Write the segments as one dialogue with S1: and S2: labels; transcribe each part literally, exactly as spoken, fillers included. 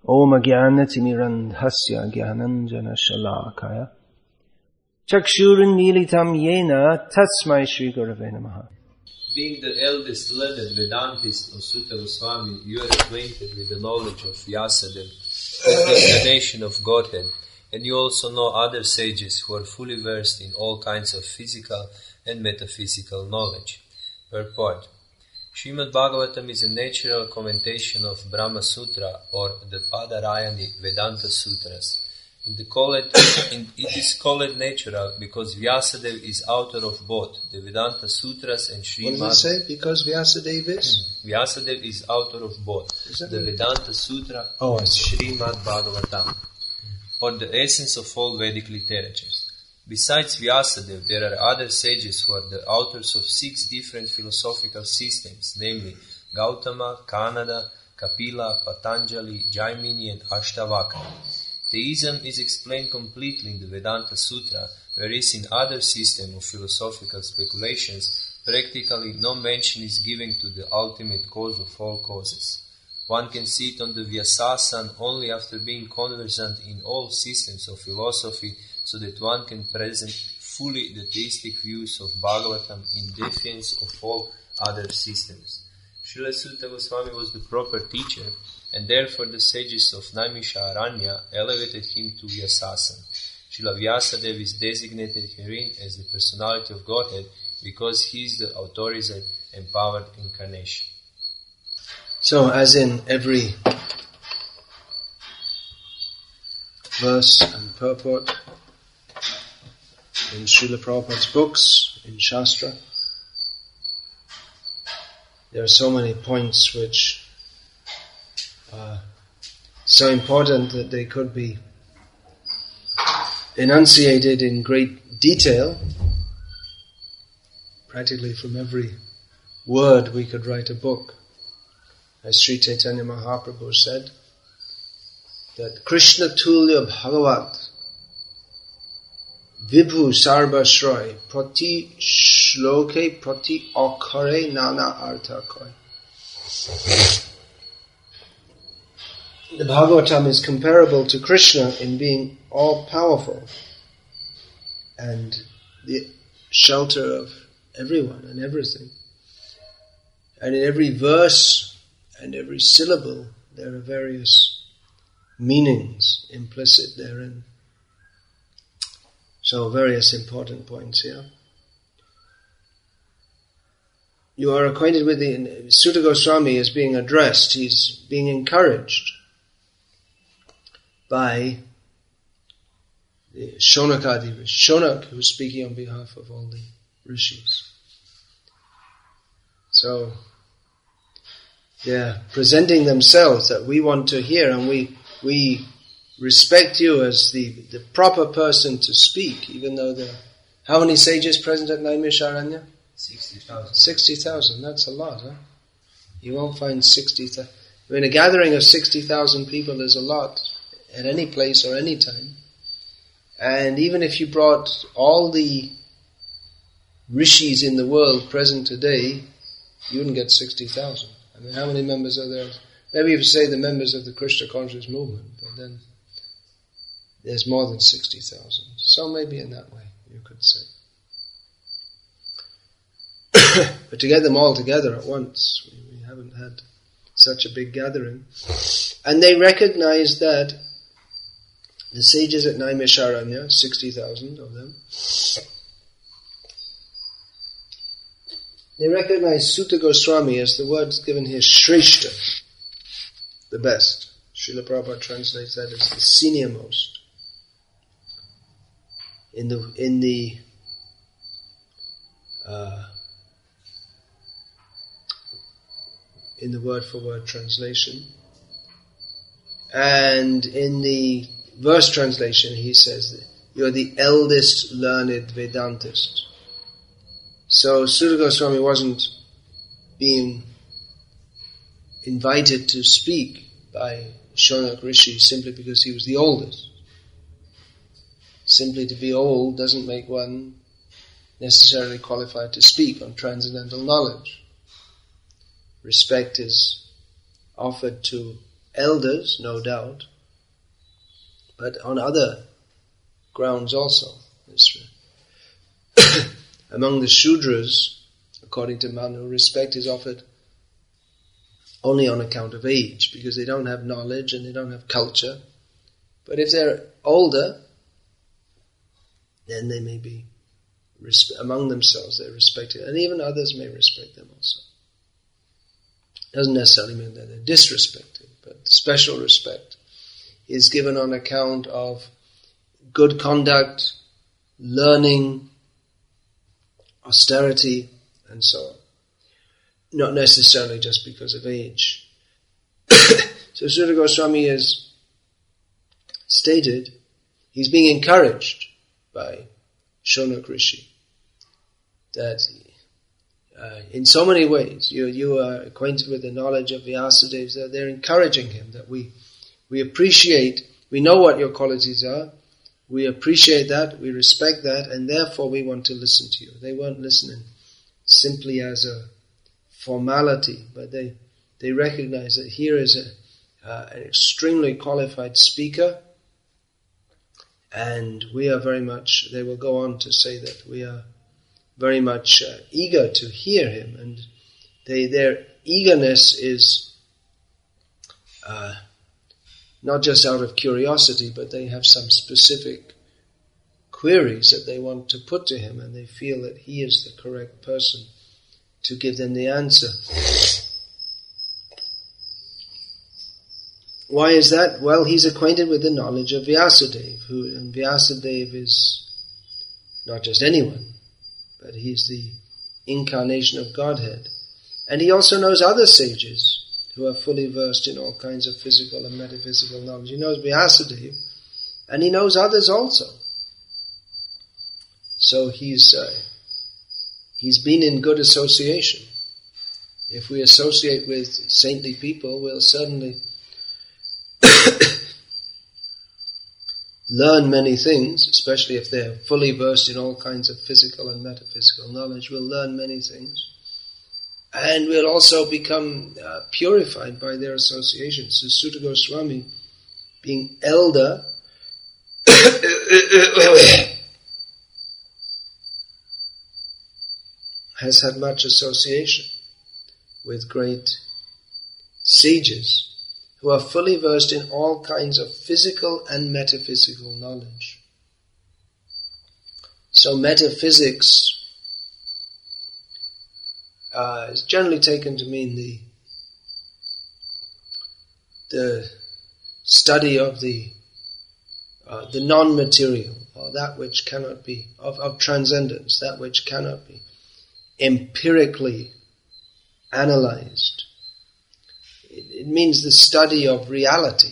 S1: Om Jnanatimirandhasya Jnananjana Shalakaya Chakshurunmilitam Yena Tasmai Shri Gurave Namaha.
S2: Being the eldest learned Vedantist of Sutta Goswami, you are acquainted with the knowledge of Vyasadeva, the incarnation of Godhead, and you also know other sages who are fully versed in all kinds of physical and metaphysical knowledge. Purport. Srimad Bhagavatam is a natural commentation of Brahma Sutra or the Padarayani Vedanta Sutras. In the call it, in, it is called natural because Vyasadeva is author of both the Vedanta Sutras and Srimad.
S1: What did you say? Because Vyasadeva is?
S2: Hmm. Vyasadeva is author of both the Vedanta Sutra
S1: oh,
S2: and Srimad Bhagavatam, or the essence of all Vedic literatures. Besides Vyasadeva, there are other sages who are the authors of six different philosophical systems, namely Gautama, Kanada, Kapila, Patanjali, Jaimini and Ashtavakra. Theism is explained completely in the Vedanta Sutra, whereas in other systems of philosophical speculations, practically no mention is given to the ultimate cause of all causes. One can sit on the Vyasasana only after being conversant in all systems of philosophy, so that one can present fully the theistic views of Bhagavatam in defiance of all other systems. Srila Sutta Goswami was the proper teacher, and therefore the sages of Naimisharanya elevated him to Vyasasana. Srila Vyasadeva is designated herein as the personality of Godhead because he is the authorized, empowered incarnation.
S1: So, as in every verse and purport in Srila Prabhupada's books, in Shastra, there are so many points which are so important that they could be enunciated in great detail. Practically from every word we could write a book. As Sri Chaitanya Mahaprabhu said, that Krishna Tulya Bhagavat Vibhu Sarvashroy Prati Shloke Prati Akare Nana Arthakoi. The Bhagavatam is comparable to Krishna in being all-powerful and the shelter of everyone and everything. And in every verse and every syllable there are various meanings implicit therein. So various important points here. You are acquainted with the Sutta Goswami is being addressed. He's being encouraged by the Shonakadi Rishi. Shonak, who's speaking on behalf of all the rishis. So they're presenting themselves that we want to hear, and we we respect you as the, the proper person to speak, even though there are... How many sages present at Naimisharanya?
S2: sixty thousand.
S1: sixty thousand, that's a lot, huh? You won't find sixty thousand. I mean, a gathering of sixty thousand people is a lot at any place or any time. And even if you brought all the rishis in the world present today, you wouldn't get sixty thousand. I mean, how many members are there? Maybe if you say the members of the Krishna conscious movement, but then there's more than sixty thousand. So maybe in that way, you could say. But to get them all together at once, we, we haven't had such a big gathering. And they recognize that the sages at Naimisharanya, sixty thousand of them, they recognize Sutta Goswami as the word given here, Shrestha, the best. Srila Prabhupada translates that as the senior most. In the in the uh, in the word for word translation, and in the verse translation, he says that you are the eldest learned Vedantist. So Sutta Goswami wasn't being invited to speak by Shonak Rishi simply because he was the oldest. Simply to be old doesn't make one necessarily qualified to speak on transcendental knowledge. Respect is offered to elders, no doubt, but on other grounds also. Among the Shudras, according to Manu, respect is offered only on account of age, because they don't have knowledge and they don't have culture. But if they're older, then they may be, respe- among themselves, they're respected, and even others may respect them also. Doesn't necessarily mean that they're disrespected, but special respect is given on account of good conduct, learning, austerity, and so on. Not necessarily just because of age. So Suta Goswami has stated he's being encouraged by Shaunak Rishi that uh, in so many ways you you are acquainted with the knowledge of Vyasadeva, that they're encouraging him, that we we appreciate, we know what your qualities are, we appreciate that, we respect that, and therefore we want to listen to you. They weren't listening simply as a formality, but they they recognize that here is a, uh, an extremely qualified speaker, and we are very much, they will go on to say that we are very much uh, eager to hear him, and they their eagerness is uh, not just out of curiosity, but they have some specific queries that they want to put to him, and they feel that he is the correct person to give them the answer. Why is that? Well, he's acquainted with the knowledge of Vyasadeva, who, and Vyasadeva is not just anyone, but he's the incarnation of Godhead. And he also knows other sages who are fully versed in all kinds of physical and metaphysical knowledge. He knows Vyasadeva, and he knows others also. So he's uh, he's been in good association. If we associate with saintly people, we'll certainly learn many things, especially if they're fully versed in all kinds of physical and metaphysical knowledge. We'll learn many things. And we'll also become uh, purified by their association. So Suta Goswami, being elder, has had much association with great sages who are fully versed in all kinds of physical and metaphysical knowledge. So metaphysics uh, is generally taken to mean the the study of the uh, the non-material, or that which cannot be, of, of transcendence, that which cannot be empirically analyzed. It, it means the study of reality.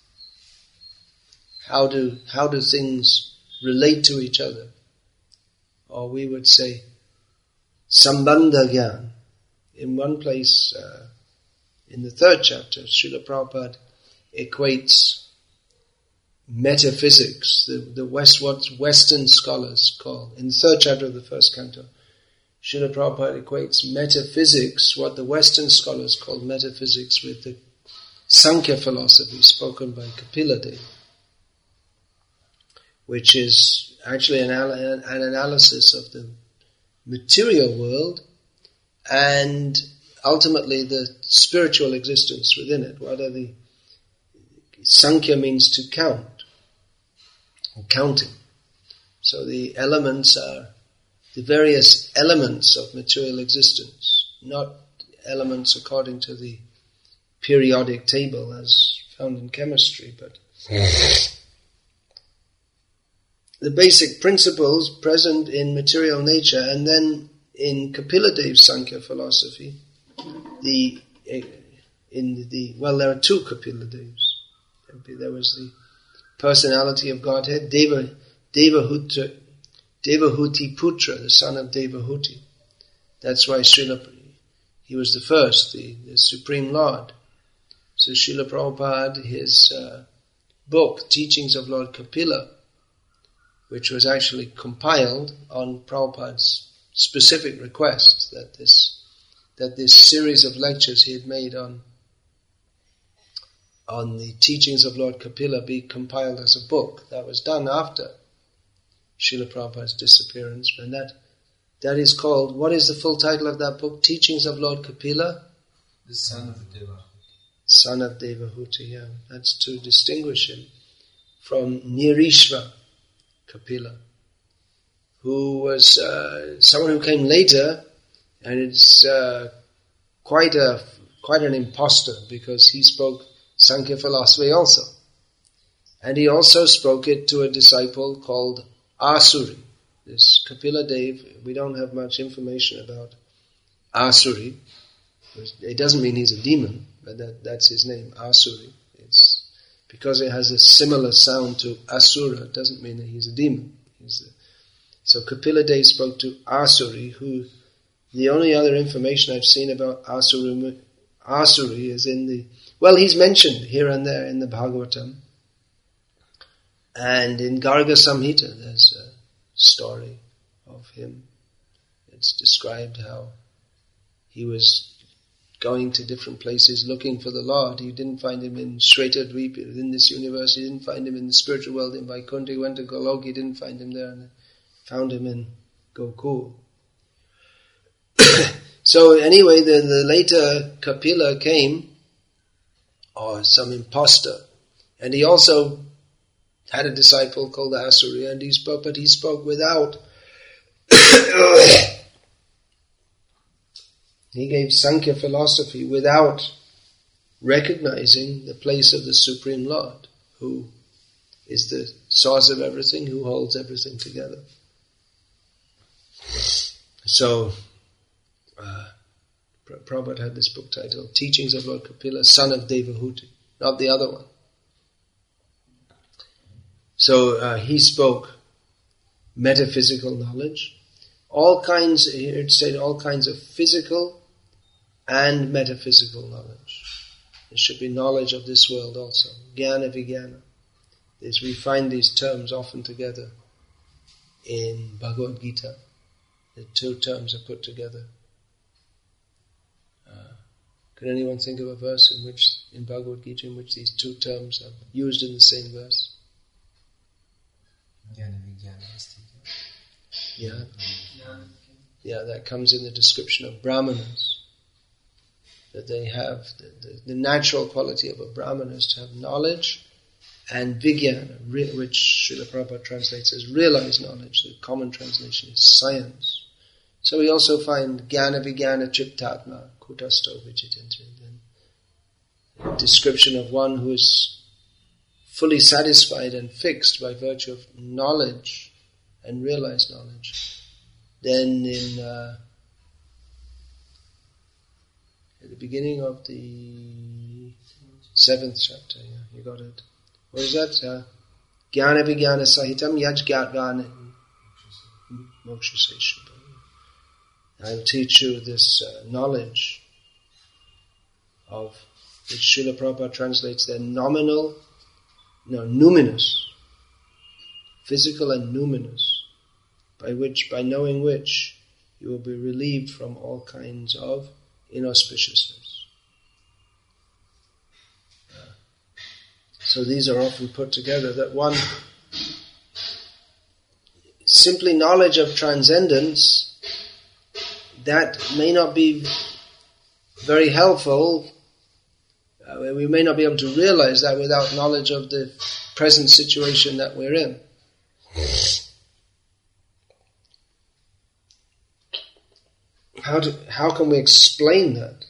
S1: How do how do things relate to each other? Or we would say Sambandha Gyan. In one place, uh, in the third chapter, Srila Prabhupada equates metaphysics, the, the West, what Western scholars call, in the third chapter of the first canto, Srila Prabhupada equates metaphysics, what the Western scholars call metaphysics, with the Sankhya philosophy spoken by Kapila Deva, which is actually an, an analysis of the material world and ultimately the spiritual existence within it. What are the Sankhya means to count, or counting. So the elements are the various elements of material existence, not elements according to the periodic table as found in chemistry, but the basic principles present in material nature. And then in Kapila Deva's Sankhya philosophy, the in the well, there are two Kapila Devas. There was the personality of Godhead, Deva Devahuti, Devahuti Putra, the son of Devahuti. That's why Srila, he was the first, the, the Supreme Lord. So Srila Prabhupada, his uh, book, Teachings of Lord Kapila, which was actually compiled on Prabhupada's specific request, that this that this series of lectures he had made on on the teachings of Lord Kapila be compiled as a book. That was done after Srila Prabhupada's disappearance, and that that is called, what is the full title of that book? Teachings of Lord Kapila?
S2: The son of Devahuti.
S1: Son of Devahuti, yeah. That's to distinguish him from Nirishva Kapila, who was uh, someone who came later, and it's uh, quite a quite an impostor, because he spoke Sankhya philosophy also. And he also spoke it to a disciple called Asuri. This Kapila Dev, we don't have much information about Asuri. It doesn't mean he's a demon, but that, that's his name, Asuri. It's because it has a similar sound to Asura, it doesn't mean that he's a demon. He's a, so Kapila Dev spoke to Asuri, who the only other information I've seen about Asuri, Asuri is in the, well, he's mentioned here and there in the Bhagavatam. And in Garga Samhita, there's a story of him. It's described how he was going to different places looking for the Lord. He didn't find him in Shvetadvipa, in this universe. He didn't find him in the spiritual world in Vaikuntha. He went to Goloka. He didn't find him there, and found him in Gokul. So anyway, the, the later Kapila came, or some impostor, and he also had a disciple called Asuri, and he spoke, but he spoke without. He gave Sankhya philosophy without recognizing the place of the Supreme Lord, who is the source of everything, who holds everything together. So, uh, Prabhupada had this book titled Teachings of Lord Kapila, Son of Devahuti, not the other one. So uh, he spoke metaphysical knowledge, all kinds, it said all kinds of physical and metaphysical knowledge. There should be knowledge of this world also, jnana vijnana. As we find these terms often together in Bhagavad Gita. The two terms are put together. Uh, can anyone think of a verse in which, in Bhagavad Gita, in which these two terms are used in the same verse? Yeah. Yeah, that comes in the description of Brahmanas. That they have, the, the, the natural quality of a Brahmana is to have knowledge and vijnana, which Srila Prabhupada translates as realized knowledge. The common translation is science. So we also find jnana vijnana chittatma kutasto vichitanti. The description of one who is fully satisfied and fixed by virtue of knowledge and realized knowledge. Then in uh, at the beginning of the seventh chapter, yeah, you got it. What is that? Uh, Jnana vijnana sahitam yaj gyatvan moksha seshubha. I'll teach you this uh, knowledge of, which Srila Prabhupada translates there, nominal, no, numinous, physical and numinous, by which, by knowing which, you will be relieved from all kinds of inauspiciousness. Uh, so these are often put together, that one, simply knowledge of transcendence, that may not be very helpful. Uh, we may not be able to realize that without knowledge of the present situation that we're in. How do, how can we explain that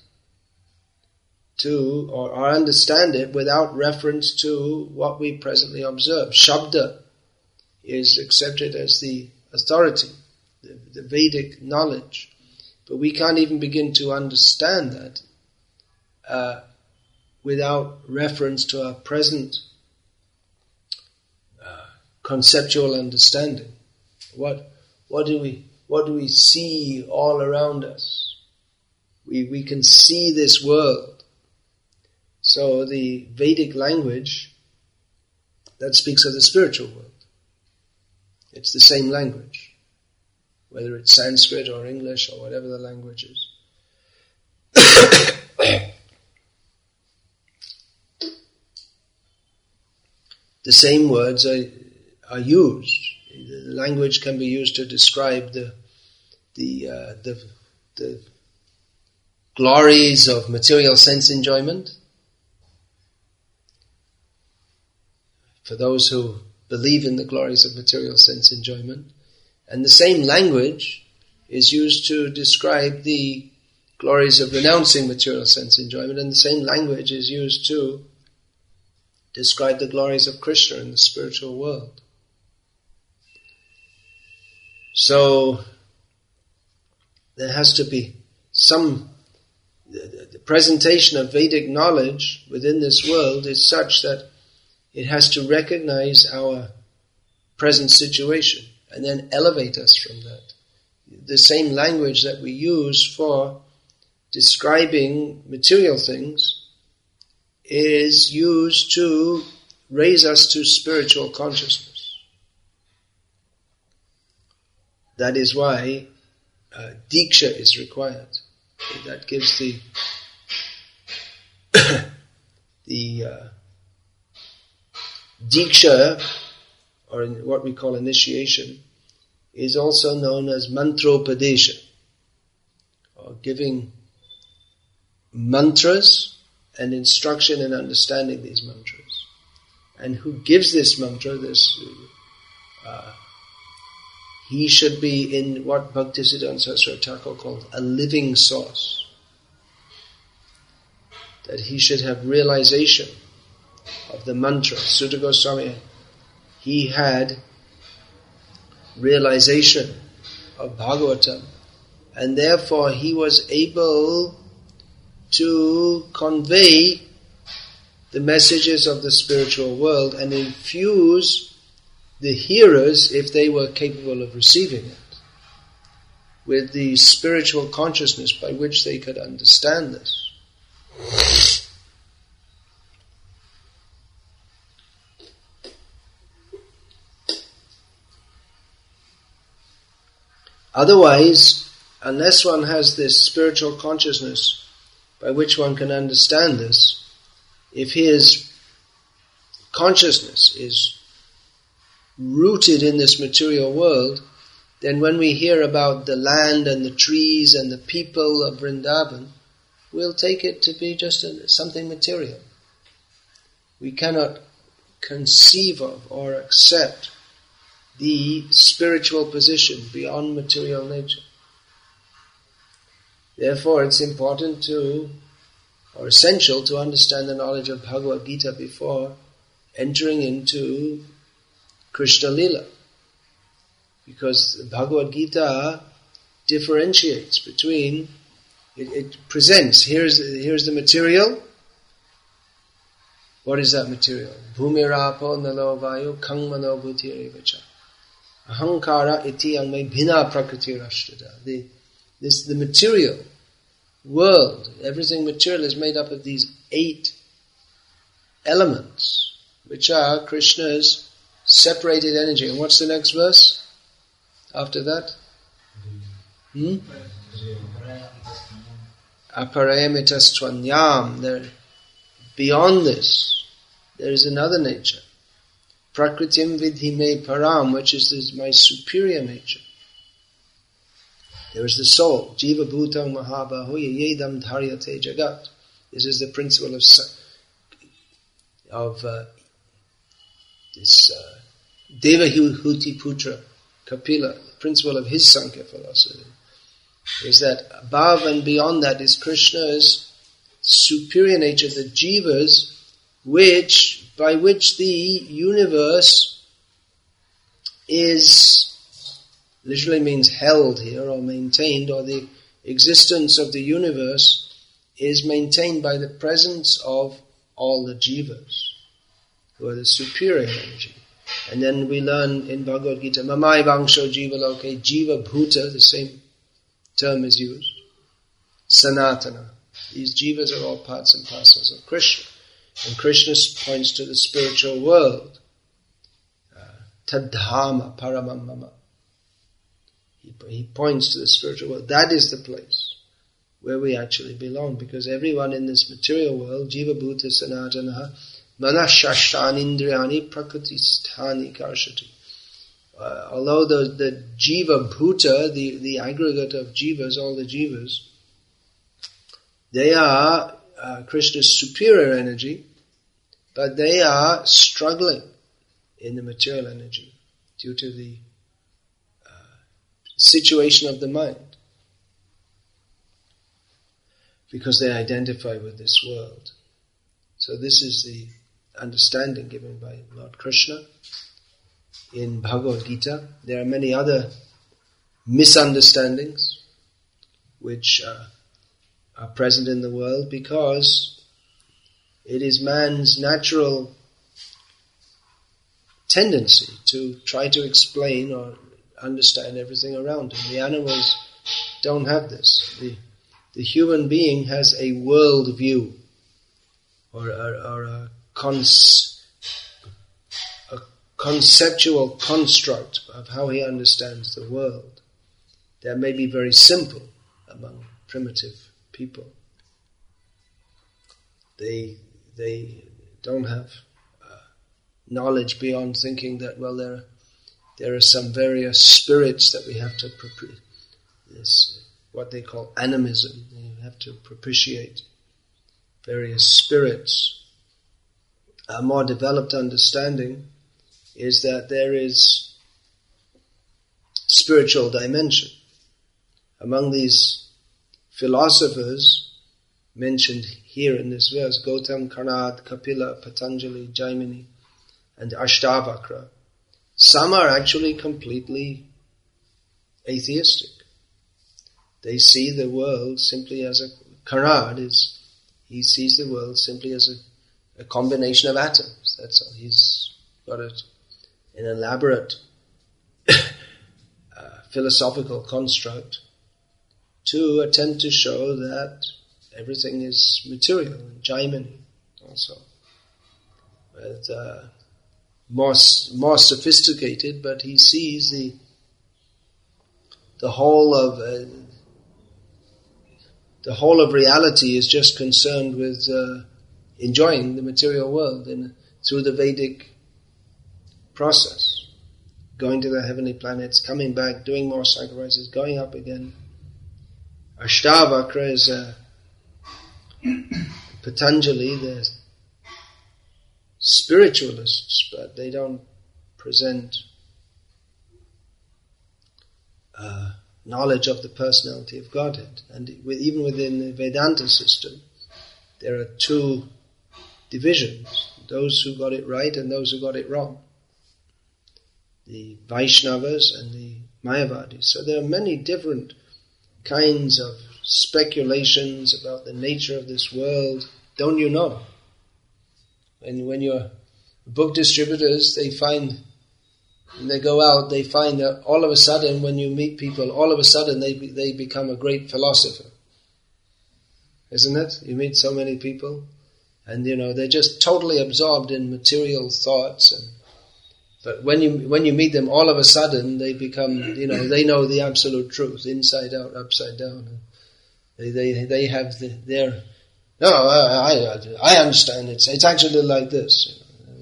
S1: to, or, or understand it without reference to what we presently observe? Shabda is accepted as the authority, the, the Vedic knowledge. But we can't even begin to understand that uh, without reference to our present uh, conceptual understanding. What what do we what do we see all around us? We we can see this world. So the Vedic language that speaks of the spiritual world. It's the same language. Whether it's Sanskrit or English or whatever the language is. the same words are, are used. The language can be used to describe the the uh, the, the glories of material sense enjoyment. For those who believe in the glories of material sense enjoyment. And the same language is used to describe the glories of renouncing material sense enjoyment, and the same language is used to describe the glories of Krishna in the spiritual world. So, there has to be some, the, the presentation of Vedic knowledge within this world is such that it has to recognize our present situation and then elevate us from that. The same language that we use for describing material things is used to raise us to spiritual consciousness. That is why uh, Diksha is required. That gives the the uh, Diksha, or in what we call initiation, is also known as mantropadesha, or giving mantras and instruction in understanding these mantras. And who gives this mantra, this, uh, he should be in what Bhaktisiddhanta Saraswati Thakur called a living source. That he should have realization of the mantra. Sutta Goswami, he had realization of Bhagavatam, and therefore he was able to convey the messages of the spiritual world and infuse the hearers, if they were capable of receiving it, with the spiritual consciousness by which they could understand this. Otherwise, unless one has this spiritual consciousness by which one can understand this, if his consciousness is rooted in this material world, then when we hear about the land and the trees and the people of Vrindavan, we'll take it to be just a, something material. We cannot conceive of or accept the spiritual position beyond material nature. Therefore, it's important to, or essential to understand the knowledge of Bhagavad Gita before entering into Krishna Lila. Because the Bhagavad Gita differentiates between, it, it presents, here's, here's the material. What is that material? Bhumirapo nalo vayu kangmano bhutiravacha. Ahankara iti angme bhina prakriti rashtada. The this the material world, everything material is made up of these eight elements, which are Krishna's separated energy. And what's the next verse after that? Hmm? Aparayamitas tvanyam. There, beyond this, there is another nature. Prakritim vidhi me param, which is this, my superior nature. There is the soul. Jiva bhutang mahabahoya yedam dharyate jagat. This is the principle of of uh, this uh, Devahuti Putra Kapila, the principle of his Sankhya philosophy, is that above and beyond that is Krishna's superior nature, the jivas, which by which the universe is, literally means held here or maintained, or the existence of the universe is maintained by the presence of all the jivas, who are the superior energy. And then we learn in Bhagavad Gita, Mamai Vangsho Jiva Loke, Jiva Bhuta, the same term is used, Sanatana. These jivas are all parts and parcels of Krishna. And Krishna points to the spiritual world. Tadhama paramam mama. He, he points to the spiritual world. That is the place where we actually belong, because everyone in this material world, Jiva Bhuta Sanatana, manashashtanindriyani prakritisthani karshati. Uh, although the, the jiva bhuta, the, the aggregate of jivas, all the jivas, they are uh, Krishna's superior energy, but they are struggling in the material energy due to the uh, situation of the mind, because they identify with this world. So this is the understanding given by Lord Krishna in Bhagavad Gita. There are many other misunderstandings which uh, are present in the world because it is man's natural tendency to try to explain or understand everything around him. The animals don't have this. The, the human being has a world view or, or, or a, cons, a conceptual construct of how he understands the world that may be very simple among primitive people. They they don't have uh, knowledge beyond thinking that, well, there there are some various spirits that we have to propri- this what they call animism. You have to propitiate various spirits. A more developed understanding is that there is spiritual dimension. Among these philosophers mentioned here in this verse, Gautam, Karnad, Kapila, Patanjali, Jaimini, and Ashtavakra, some are actually completely atheistic. They see the world simply as a, Karnad is, he sees the world simply as a, a combination of atoms. That's all. He's got a, an elaborate uh, philosophical construct to attempt to show that everything is material, and Jaimini also. But, uh, more, more sophisticated, but he sees the the whole of uh, the whole of reality is just concerned with uh, enjoying the material world in, through the Vedic process, going to the heavenly planets, coming back, doing more sacrifices, going up again. Ashtavakra is uh, Patanjali, they're spiritualists, but they don't present uh, knowledge of the personality of Godhead. And with, even within the Vedanta system, there are two divisions, those who got it right and those who got it wrong. The Vaishnavas and the Mayavadis. So there are many different kinds of speculations about the nature of this world. Don't you know? And when you're book distributors, they find, when they go out, they find that all of a sudden, when you meet people, all of a sudden they they become a great philosopher. Isn't it? You meet so many people, and you know they're just totally absorbed in material thoughts. And but when you when you meet them, all of a sudden they become, you know, they know the absolute truth, inside out, upside down. And they they they have the, their no, I, I I understand. It's it's actually like this.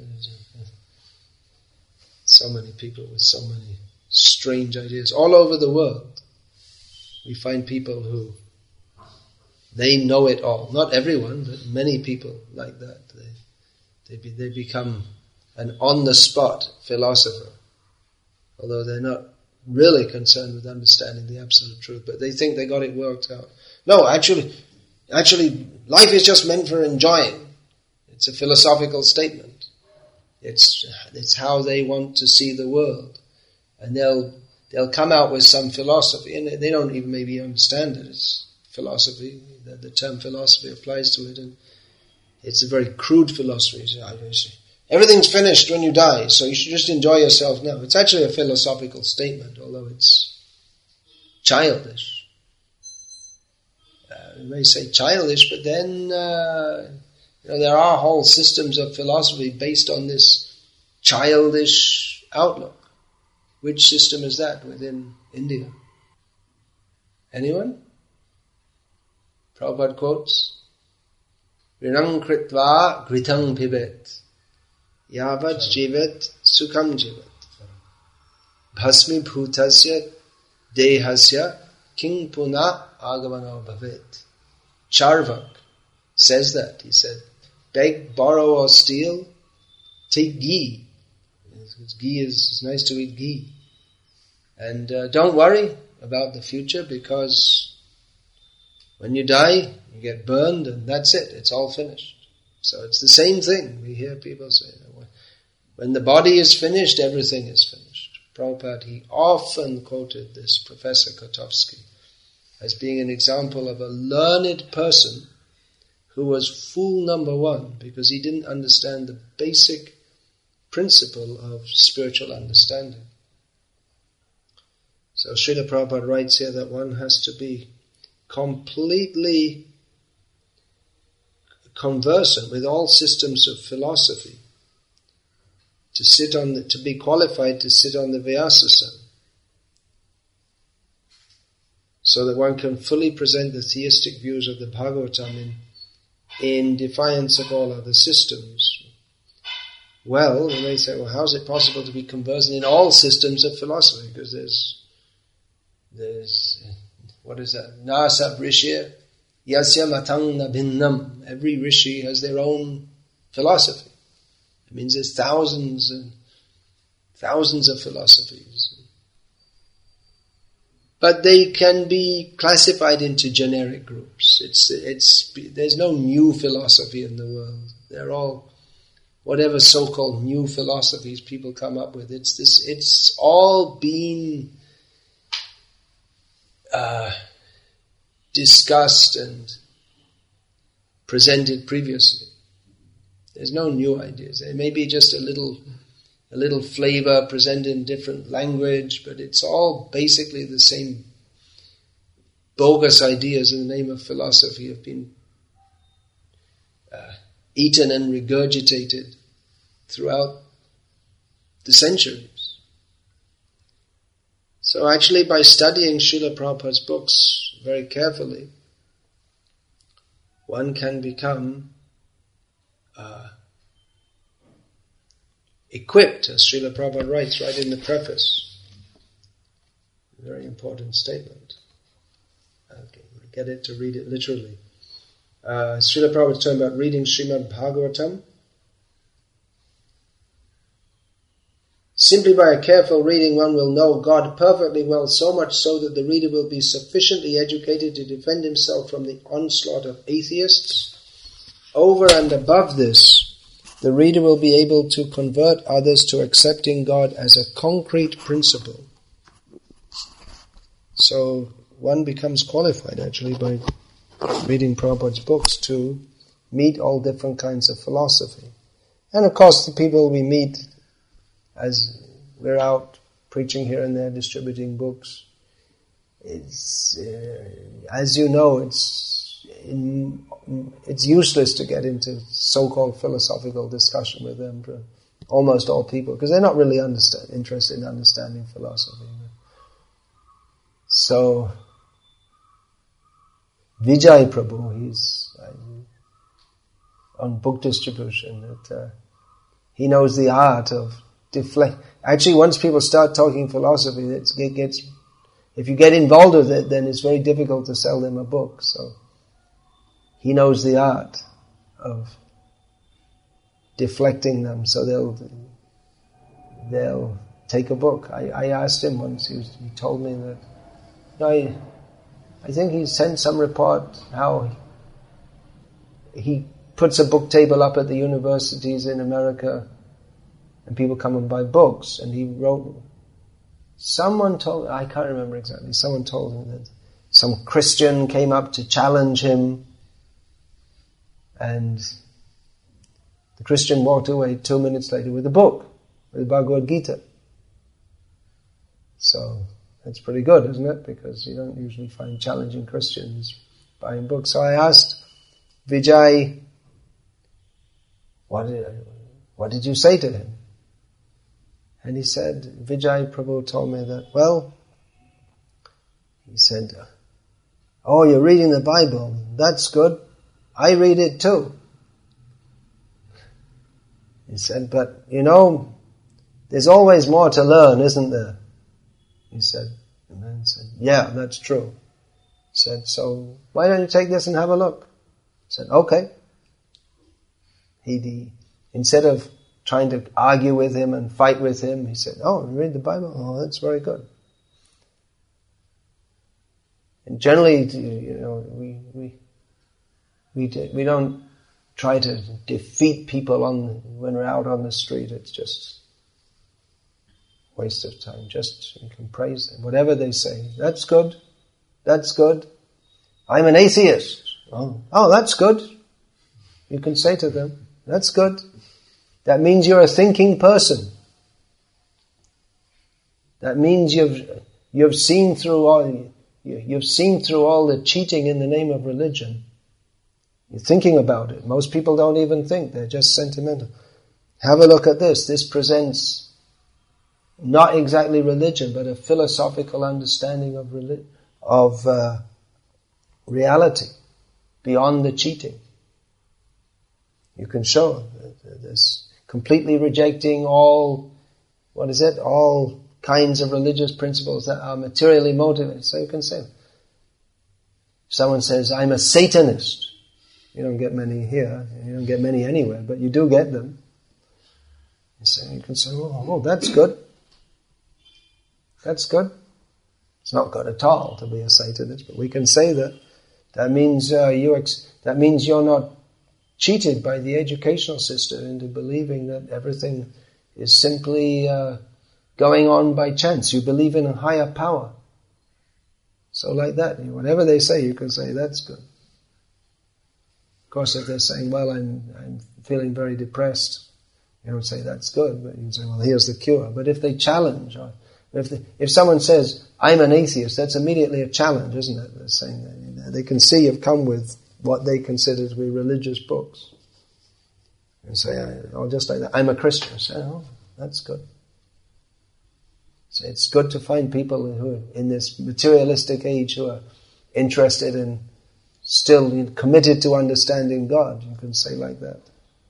S1: So many people with so many strange ideas all over the world. We find people who they know it all. Not everyone, but many people like that. They they be, they become an on-the-spot philosopher, although they're not really concerned with understanding the absolute truth, but they think they got it worked out. No, actually, actually, life is just meant for enjoying. It's a philosophical statement. It's it's how they want to see the world, and they'll they'll come out with some philosophy, and they don't even maybe understand it. It's philosophy. The, the term philosophy applies to it, and it's a very crude philosophy. Everything's finished when you die, so you should just enjoy yourself now. It's actually a philosophical statement, although it's childish. Uh, you may say childish, but then uh, you know, there are whole systems of philosophy based on this childish outlook. Which system is that within India? Anyone? Prabhupada quotes, Rinam kritva gritang pibet. yavat jivet sukham jivet. Bhasmi bhutasya dehasya king puna agamano bhavet. Charvak says that. He said, beg, borrow or steal, take ghee. Because ghee is, it's nice to eat ghee. And uh, don't worry about the future, because when you die, you get burned and that's it. It's all finished. So it's the same thing. We hear people say, when the body is finished, everything is finished. Prabhupada, he often quoted this Professor Kotovsky as being an example of a learned person who was fool number one because he didn't understand the basic principle of spiritual understanding. So Srila Prabhupada writes here that one has to be completely conversant with all systems of philosophy to sit on the, to be qualified to sit on the Vyasasana, so that one can fully present the theistic views of the Bhagavatam in, in defiance of all other systems. Well, you may say, well, how is it possible to be conversant in all systems of philosophy? Because there's, there's, what is that? Nasa Rishya, Yasya Matang Nabhinnam. Every Rishi has their own philosophy. It means there's thousands and thousands of philosophies. But they can be classified into generic groups. It's, it's, there's no new philosophy in the world. They're all, whatever so-called new philosophies people come up with, it's this, it's all been uh, discussed and presented previously. There's no new ideas. There may be just a little, a little flavor presented in different language, but it's all basically the same bogus ideas in the name of philosophy have been uh, eaten and regurgitated throughout the centuries. So actually, by studying Srila Prabhupada's books very carefully, one can become Uh, equipped, as Srila Prabhupada writes right in the preface. Very important statement. Okay, we'll get it to read it literally. Uh, Srila Prabhupada is talking about reading Srimad Bhagavatam. Simply by a careful reading, one will know God perfectly well, so much so that the reader will be sufficiently educated to defend himself from the onslaught of atheists. Over and above this, the reader will be able to convert others to accepting God as a concrete principle. So one becomes qualified actually by reading Prabhupada's books to meet all different kinds of philosophy. And of course the people we meet as we're out preaching here and there, distributing books, it's, uh, as you know, it's In, it's useless to get into so-called philosophical discussion with them, for almost all people, because they're not really understand, interested in understanding philosophy. So, Vijay Prabhu, he's uh, on book distribution, that uh, he knows the art of deflect. Actually, once people start talking philosophy, it's, it gets, if you get involved with it, then it's very difficult to sell them a book. So, he knows the art of deflecting them, so they'll they'll take a book. I, I asked him once. He, was, he told me that. You know, I I think he sent some report how he puts a book table up at the universities in America, and people come and buy books. And he wrote. Someone told. I can't remember exactly. Someone told him that some Christian came up to challenge him. And the Christian walked away two minutes later with a book, with Bhagavad Gita. So that's pretty good, isn't it? Because you don't usually find challenging Christians buying books. So I asked Vijay, what did, what did you say to him? And he said, Vijay Prabhu told me that, well, he said, oh, you're reading the Bible. That's good. I read it too. He said, but you know, there's always more to learn, isn't there? He said, and then he said, yeah, that's true. He said, so why don't you take this and have a look? He said, okay. He, he instead of trying to argue with him and fight with him, he said, oh, read the Bible? Oh, that's very good. And generally, you know, we we we do, we don't try to defeat people on when we're out on the street. It's just waste of time. Just you can praise them, whatever they say. That's good. That's good. I'm an atheist. Oh, oh, that's good. You can say to them, that's good. That means you're a thinking person. That means you've you've seen through all you've seen through all the cheating in the name of religion. You're thinking about it. Most people don't even think; they're just sentimental. Have a look at this. This presents not exactly religion, but a philosophical understanding of reli- of uh, reality beyond the cheating. You can show this. Completely rejecting all, what is it, all kinds of religious principles that are materially motivated. So you can say, if someone says, I'm a Satanist, you don't get many here, you don't get many anywhere, but you do get them. You, say, you can say, oh, oh, that's good. That's good. It's not good at all to be a Satanist, but we can say that. That means uh, you. Ex- that means you're not cheated by the educational system into believing that everything is simply uh, going on by chance. You believe in a higher power. So like that, whatever they say, you can say, that's good. Of course, if they're saying, well, I'm, I'm feeling very depressed, you don't say that's good, but you can say, well, here's the cure. But if they challenge, or if they, if someone says, I'm an atheist, that's immediately a challenge, isn't it? They're saying that they can see you've come with what they consider to be religious books. And say, oh, just like that, I'm a Christian. Say, oh, that's good. So it's good to find people who are in this materialistic age who are interested in, still committed to understanding God. You can say like that.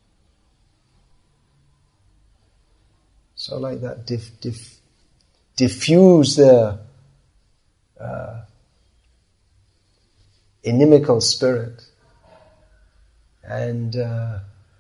S1: So like that, diff, diff, diffuse their uh, inimical spirit and uh,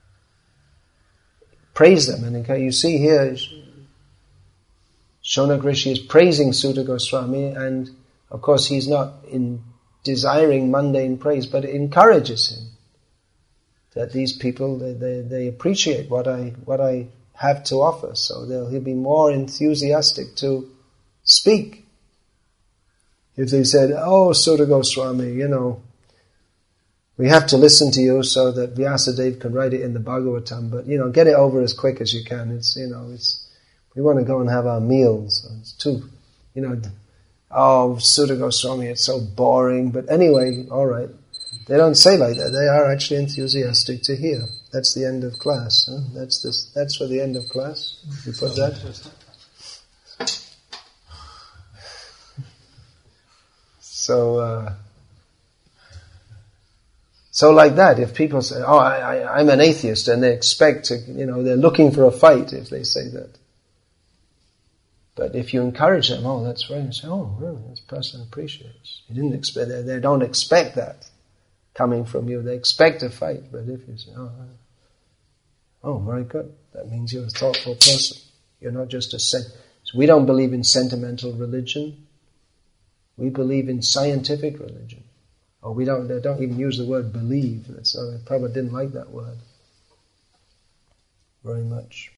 S1: praise them. And you see here, Shaunak Rishi is praising Suta Goswami, and of course he's not in desiring mundane praise, but it encourages him that these people they, they, they appreciate what I what I have to offer, so they'll he'll be more enthusiastic to speak. If they said, oh, Suta Goswami, you know, we have to listen to you so that Vyasadeva can write it in the Bhagavatam, but, you know, get it over as quick as you can. It's, you know, it's, we want to go and have our meals. It's too, you know, oh, Suta Goswami, it's so boring. But anyway, all right. They don't say like that. They are actually enthusiastic to hear. That's the end of class. Huh? That's this. That's for the end of class. You put that? So, uh, so like that, if people say, oh, I, I, I'm an atheist, and they expect to, you know, they're looking for a fight if they say that. But if you encourage them, oh, that's right, and say, oh, really, this person appreciates. You didn't expect that. They don't expect that coming from you. They expect a fight. But if you say, oh, oh, very good, that means you're a thoughtful person. You're not just a sen- so we don't believe in sentimental religion. We believe in scientific religion. Or we don't, they don't even use the word believe. So Prabhupada didn't like that word very much.